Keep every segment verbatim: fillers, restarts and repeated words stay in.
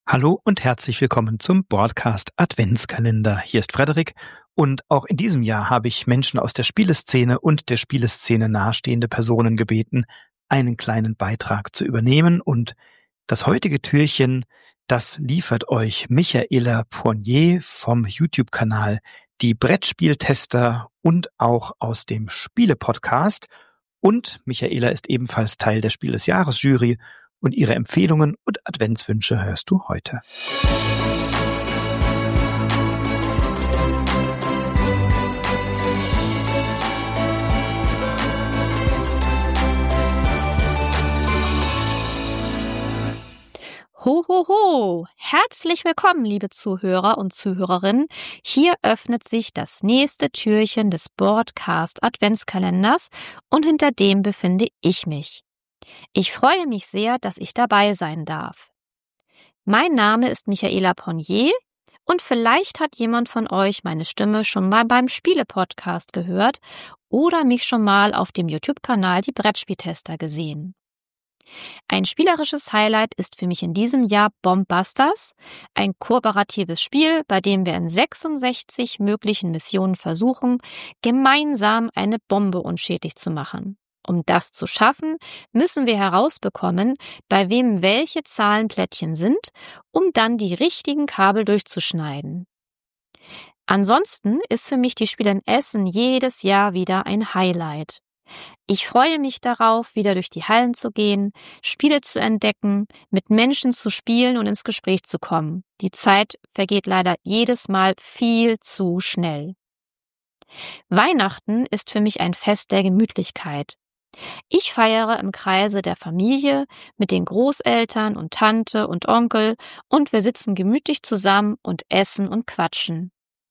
Hallo und herzlich willkommen zum Broadcast Adventskalender. Hier ist Frederik und auch in diesem Jahr habe ich Menschen aus der Spieleszene und der Spieleszene nahestehende Personen gebeten, einen kleinen Beitrag zu übernehmen, und das heutige Türchen, das liefert euch Michaela Poignet vom YouTube-Kanal Die Brettspieltester und auch aus dem Spiele-Podcast. Und Michaela ist ebenfalls Teil der Spiel des Jahres-Jury. Und ihre Empfehlungen und Adventswünsche hörst du heute. Ho, ho, ho! Herzlich willkommen, liebe Zuhörer und Zuhörerinnen. Hier öffnet sich das nächste Türchen des Broadcast Adventskalenders und hinter dem befinde ich mich. Ich freue mich sehr, dass ich dabei sein darf. Mein Name ist Michaela Poignet und vielleicht hat jemand von euch meine Stimme schon mal beim Spiele-Podcast gehört oder mich schon mal auf dem YouTube-Kanal Die Brettspieltester gesehen. Ein spielerisches Highlight ist für mich in diesem Jahr Bombbusters, ein kooperatives Spiel, bei dem wir in sechsundsechzig möglichen Missionen versuchen, gemeinsam eine Bombe unschädlich zu machen. Um das zu schaffen, müssen wir herausbekommen, bei wem welche Zahlenplättchen sind, um dann die richtigen Kabel durchzuschneiden. Ansonsten ist für mich die Spiel in Essen jedes Jahr wieder ein Highlight. Ich freue mich darauf, wieder durch die Hallen zu gehen, Spiele zu entdecken, mit Menschen zu spielen und ins Gespräch zu kommen. Die Zeit vergeht leider jedes Mal viel zu schnell. Weihnachten ist für mich ein Fest der Gemütlichkeit. Ich feiere im Kreise der Familie mit den Großeltern und Tante und Onkel und wir sitzen gemütlich zusammen und essen und quatschen.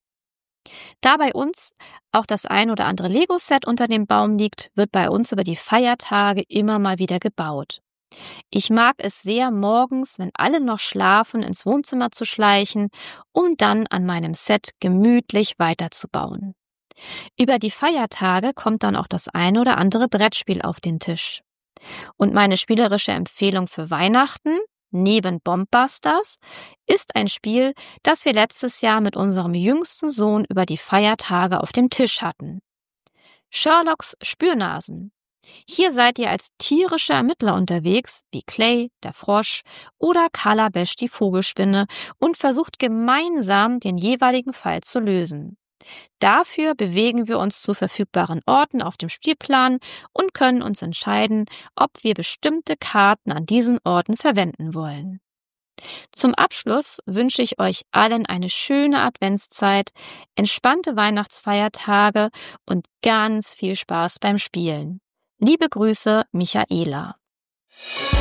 Da bei uns auch das ein oder andere Lego-Set unter dem Baum liegt, wird bei uns über die Feiertage immer mal wieder gebaut. Ich mag es sehr, morgens, wenn alle noch schlafen, ins Wohnzimmer zu schleichen, um dann an meinem Set gemütlich weiterzubauen. Über die Feiertage kommt dann auch das eine oder andere Brettspiel auf den Tisch. Und meine spielerische Empfehlung für Weihnachten, neben Bombbusters, ist ein Spiel, das wir letztes Jahr mit unserem jüngsten Sohn über die Feiertage auf dem Tisch hatten. Sherlocks Spürnasen. Hier seid ihr als tierische Ermittler unterwegs, wie Clay, der Frosch, oder Calabash, die Vogelspinne, und versucht gemeinsam den jeweiligen Fall zu lösen. Dafür bewegen wir uns zu verfügbaren Orten auf dem Spielplan und können uns entscheiden, ob wir bestimmte Karten an diesen Orten verwenden wollen. Zum Abschluss wünsche ich euch allen eine schöne Adventszeit, entspannte Weihnachtsfeiertage und ganz viel Spaß beim Spielen. Liebe Grüße, Michaela.